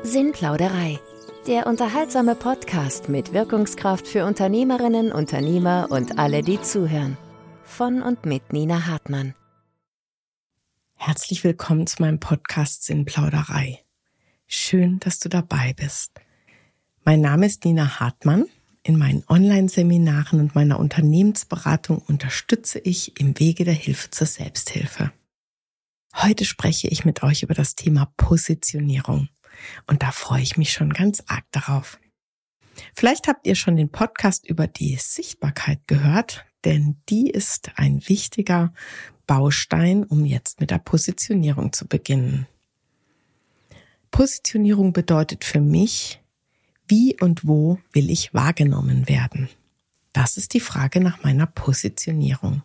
Sinnplauderei, der unterhaltsame Podcast mit Wirkungskraft für Unternehmerinnen, Unternehmer und alle, die zuhören. Von und mit Nina Hartmann. Herzlich willkommen zu meinem Podcast Sinnplauderei. Schön, dass du dabei bist. Mein Name ist Nina Hartmann. In meinen Online-Seminaren und meiner Unternehmensberatung unterstütze ich im Wege der Hilfe zur Selbsthilfe. Heute spreche ich mit euch über das Thema Positionierung. Und da freue ich mich schon ganz arg darauf. Vielleicht habt ihr schon den Podcast über die Sichtbarkeit gehört, denn die ist ein wichtiger Baustein, um jetzt mit der Positionierung zu beginnen. Positionierung bedeutet für mich, wie und wo will ich wahrgenommen werden? Das ist die Frage nach meiner Positionierung.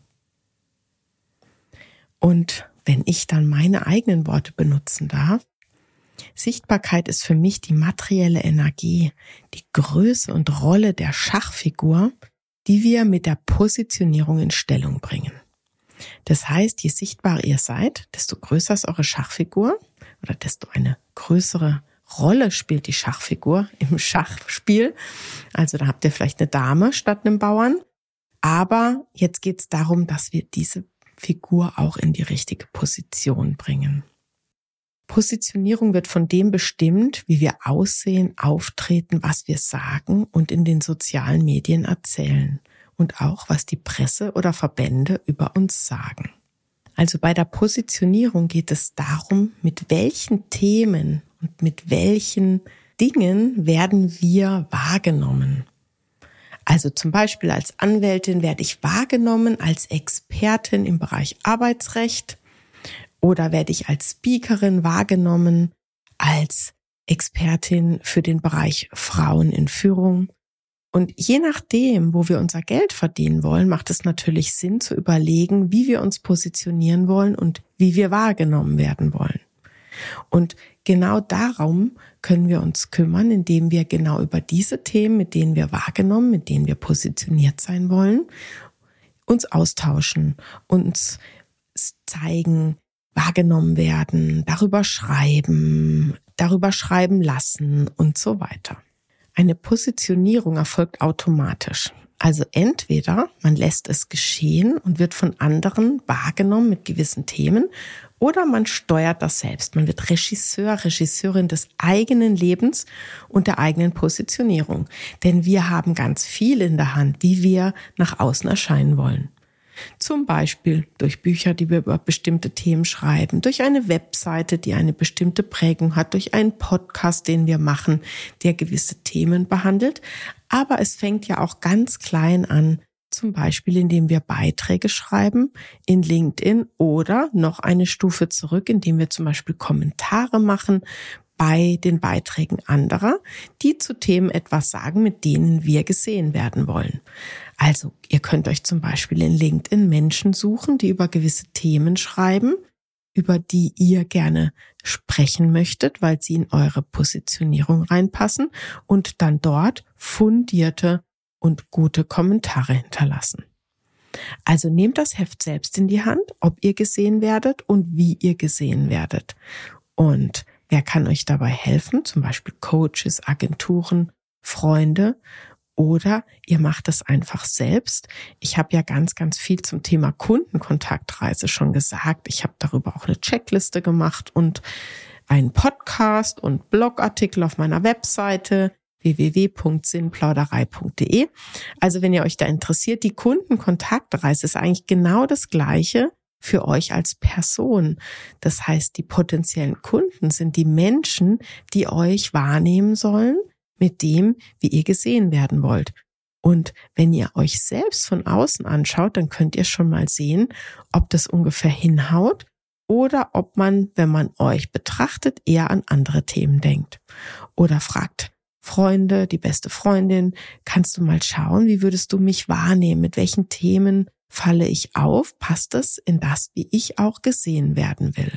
Und wenn ich dann meine eigenen Worte benutzen darf, Sichtbarkeit ist für mich die materielle Energie, die Größe und Rolle der Schachfigur, die wir mit der Positionierung in Stellung bringen. Das heißt, je sichtbarer ihr seid, desto größer ist eure Schachfigur oder desto eine größere Rolle spielt die Schachfigur im Schachspiel. Also da habt ihr vielleicht eine Dame statt einem Bauern. Aber jetzt geht es darum, dass wir diese Figur auch in die richtige Position bringen. Positionierung wird von dem bestimmt, wie wir aussehen, auftreten, was wir sagen und in den sozialen Medien erzählen und auch, was die Presse oder Verbände über uns sagen. Also bei der Positionierung geht es darum, mit welchen Themen und mit welchen Dingen werden wir wahrgenommen. Also zum Beispiel als Anwältin werde ich wahrgenommen als Expertin im Bereich Arbeitsrecht. Oder werde ich als Speakerin wahrgenommen, als Expertin für den Bereich Frauen in Führung? Und je nachdem, wo wir unser Geld verdienen wollen, macht es natürlich Sinn zu überlegen, wie wir uns positionieren wollen und wie wir wahrgenommen werden wollen. Und genau darum können wir uns kümmern, indem wir genau über diese Themen, mit denen wir wahrgenommen, mit denen wir positioniert sein wollen, uns austauschen, uns zeigen, wahrgenommen werden, darüber schreiben lassen und so weiter. Eine Positionierung erfolgt automatisch. Also entweder man lässt es geschehen und wird von anderen wahrgenommen mit gewissen Themen oder man steuert das selbst. Man wird Regisseurin des eigenen Lebens und der eigenen Positionierung. Denn wir haben ganz viel in der Hand, wie wir nach außen erscheinen wollen. Zum Beispiel durch Bücher, die wir über bestimmte Themen schreiben, durch eine Webseite, die eine bestimmte Prägung hat, durch einen Podcast, den wir machen, der gewisse Themen behandelt. Aber es fängt ja auch ganz klein an, zum Beispiel indem wir Beiträge schreiben in LinkedIn oder noch eine Stufe zurück, indem wir zum Beispiel Kommentare machen bei den Beiträgen anderer, die zu Themen etwas sagen, mit denen wir gesehen werden wollen. Also ihr könnt euch zum Beispiel in LinkedIn Menschen suchen, die über gewisse Themen schreiben, über die ihr gerne sprechen möchtet, weil sie in eure Positionierung reinpassen und dann dort fundierte und gute Kommentare hinterlassen. Also nehmt das Heft selbst in die Hand, ob ihr gesehen werdet und wie ihr gesehen werdet. Und wer kann euch dabei helfen? Zum Beispiel Coaches, Agenturen, Freunde oder ihr macht es einfach selbst. Ich habe ja ganz, ganz viel zum Thema Kundenkontaktreise schon gesagt. Ich habe darüber auch eine Checkliste gemacht und einen Podcast und Blogartikel auf meiner Webseite www.sinnplauderei.de. Also wenn ihr euch da interessiert, die Kundenkontaktreise ist eigentlich genau das Gleiche für euch als Person. Das heißt, die potenziellen Kunden sind die Menschen, die euch wahrnehmen sollen mit dem, wie ihr gesehen werden wollt. Und wenn ihr euch selbst von außen anschaut, dann könnt ihr schon mal sehen, ob das ungefähr hinhaut oder ob man, wenn man euch betrachtet, eher an andere Themen denkt. Oder fragt Freunde, die beste Freundin, kannst du mal schauen, wie würdest du mich wahrnehmen? Mit welchen Themen falle ich auf? Passt es in das, wie ich auch gesehen werden will?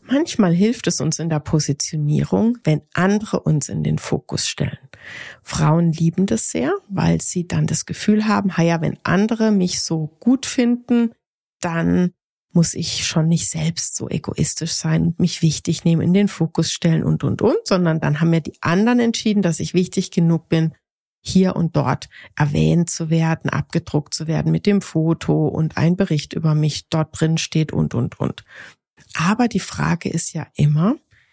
Manchmal hilft es uns in der Positionierung, wenn andere uns in den Fokus stellen. Frauen lieben das sehr, weil sie dann das Gefühl haben, wenn andere mich so gut finden, dann muss ich schon nicht selbst so egoistisch sein und mich wichtig nehmen, in den Fokus stellen und, sondern dann haben mir die anderen entschieden, dass ich wichtig genug bin, hier und dort erwähnt zu werden, abgedruckt zu werden mit dem Foto und ein Bericht über mich dort drin steht und. Aber die Frage ist ja immer,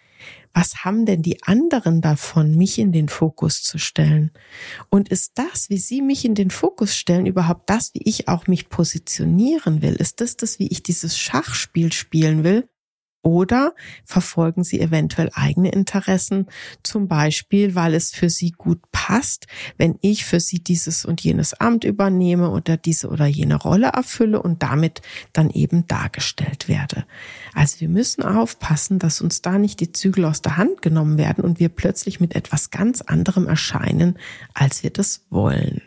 was haben denn die anderen davon, mich in den Fokus zu stellen? Und ist das, wie sie mich in den Fokus stellen, überhaupt das, wie ich auch mich positionieren will? Ist das, wie ich dieses Schachspiel spielen will? Oder verfolgen sie eventuell eigene Interessen, zum Beispiel, weil es für sie gut passt, wenn ich für sie dieses und jenes Amt übernehme oder diese oder jene Rolle erfülle und damit dann eben dargestellt werde. Also wir müssen aufpassen, dass uns da nicht die Zügel aus der Hand genommen werden und wir plötzlich mit etwas ganz anderem erscheinen, als wir das wollen.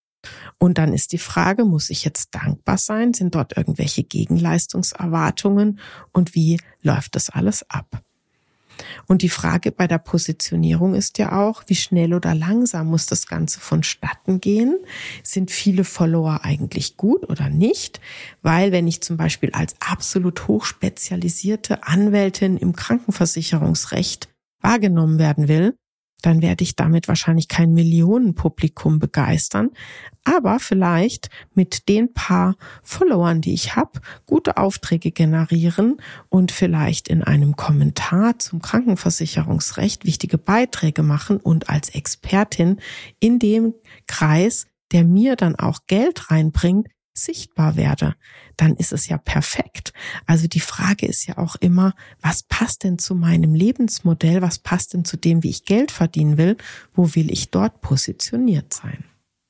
Und dann ist die Frage, muss ich jetzt dankbar sein? Sind dort irgendwelche Gegenleistungserwartungen? Und wie läuft das alles ab? Und die Frage bei der Positionierung ist ja auch, wie schnell oder langsam muss das Ganze vonstatten gehen? Sind viele Follower eigentlich gut oder nicht? Weil wenn ich zum Beispiel als absolut hochspezialisierte Anwältin im Krankenversicherungsrecht wahrgenommen werden will, dann werde ich damit wahrscheinlich kein Millionenpublikum begeistern, aber vielleicht mit den paar Followern, die ich habe, gute Aufträge generieren und vielleicht in einem Kommentar zum Krankenversicherungsrecht wichtige Beiträge machen und als Expertin in dem Kreis, der mir dann auch Geld reinbringt, sichtbar werde, dann ist es ja perfekt. Also die Frage ist ja auch immer, was passt denn zu meinem Lebensmodell? Was passt denn zu dem, wie ich Geld verdienen will? Wo will ich dort positioniert sein?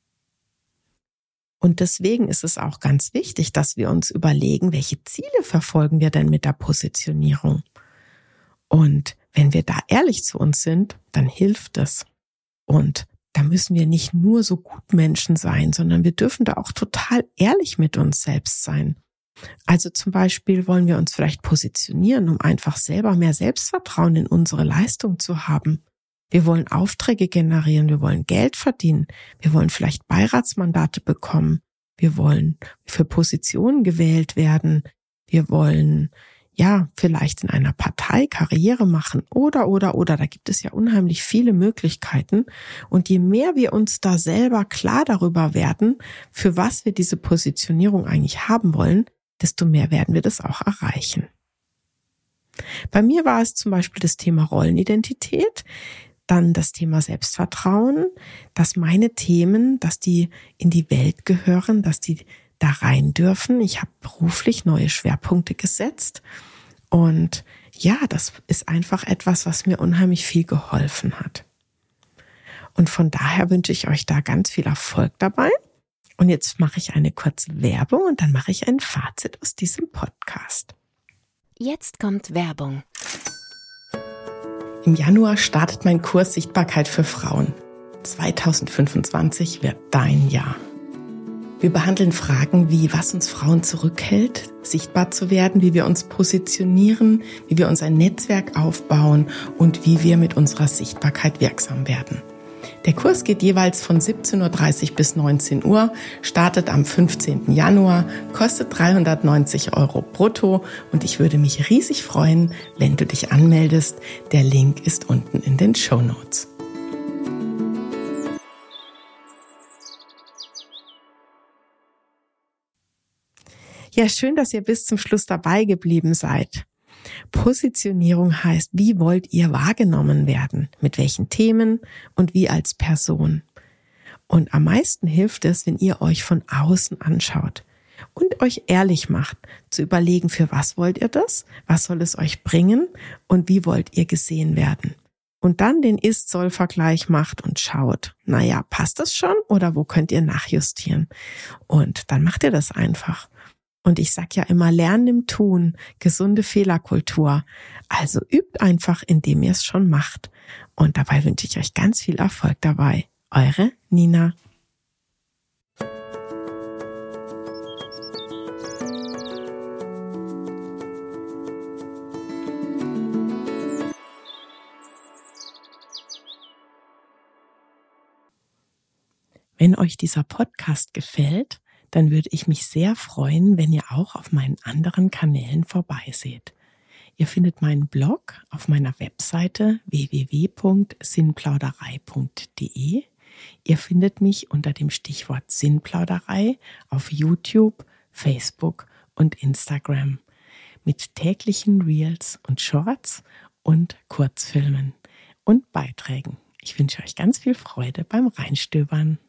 Und deswegen ist es auch ganz wichtig, dass wir uns überlegen, welche Ziele verfolgen wir denn mit der Positionierung? Und wenn wir da ehrlich zu uns sind, dann hilft es. Und da müssen wir nicht nur so Gutmenschen sein, sondern wir dürfen da auch total ehrlich mit uns selbst sein. Also zum Beispiel wollen wir uns vielleicht positionieren, um einfach selber mehr Selbstvertrauen in unsere Leistung zu haben. Wir wollen Aufträge generieren, wir wollen Geld verdienen, wir wollen vielleicht Beiratsmandate bekommen, wir wollen für Positionen gewählt werden, wir wollen vielleicht in einer Partei Karriere machen oder, da gibt es ja unheimlich viele Möglichkeiten. Und je mehr wir uns da selber klar darüber werden, für was wir diese Positionierung eigentlich haben wollen, desto mehr werden wir das auch erreichen. Bei mir war es zum Beispiel das Thema Rollenidentität, dann das Thema Selbstvertrauen, dass meine Themen, dass die in die Welt gehören, dass die da rein dürfen. Ich habe beruflich neue Schwerpunkte gesetzt und das ist einfach etwas, was mir unheimlich viel geholfen hat. Und von daher wünsche ich euch da ganz viel Erfolg dabei. Und jetzt mache ich eine kurze Werbung und dann mache ich ein Fazit aus diesem Podcast. Jetzt kommt Werbung. Im Januar startet mein Kurs Sichtbarkeit für Frauen. 2025 wird dein Jahr. Wir behandeln Fragen wie, was uns Frauen zurückhält, sichtbar zu werden, wie wir uns positionieren, wie wir uns ein Netzwerk aufbauen und wie wir mit unserer Sichtbarkeit wirksam werden. Der Kurs geht jeweils von 17.30 Uhr bis 19 Uhr, startet am 15. Januar, kostet 390 € brutto und ich würde mich riesig freuen, wenn du dich anmeldest. Der Link ist unten in den Shownotes. Ja, schön, dass ihr bis zum Schluss dabei geblieben seid. Positionierung heißt, wie wollt ihr wahrgenommen werden? Mit welchen Themen und wie als Person? Und am meisten hilft es, wenn ihr euch von außen anschaut und euch ehrlich macht, zu überlegen, für was wollt ihr das? Was soll es euch bringen? Und wie wollt ihr gesehen werden? Und dann den Ist-Soll-Vergleich macht und schaut, passt das schon oder wo könnt ihr nachjustieren? Und dann macht ihr das einfach. Und ich sag ja immer, lernen im Tun, gesunde Fehlerkultur. Also übt einfach, indem ihr es schon macht. Und dabei wünsche ich euch ganz viel Erfolg dabei. Eure Nina. Wenn euch dieser Podcast gefällt, dann würde ich mich sehr freuen, wenn ihr auch auf meinen anderen Kanälen vorbeiseht. Ihr findet meinen Blog auf meiner Webseite www.sinnplauderei.de. Ihr findet mich unter dem Stichwort Sinnplauderei auf YouTube, Facebook und Instagram mit täglichen Reels und Shorts und Kurzfilmen und Beiträgen. Ich wünsche euch ganz viel Freude beim Reinstöbern.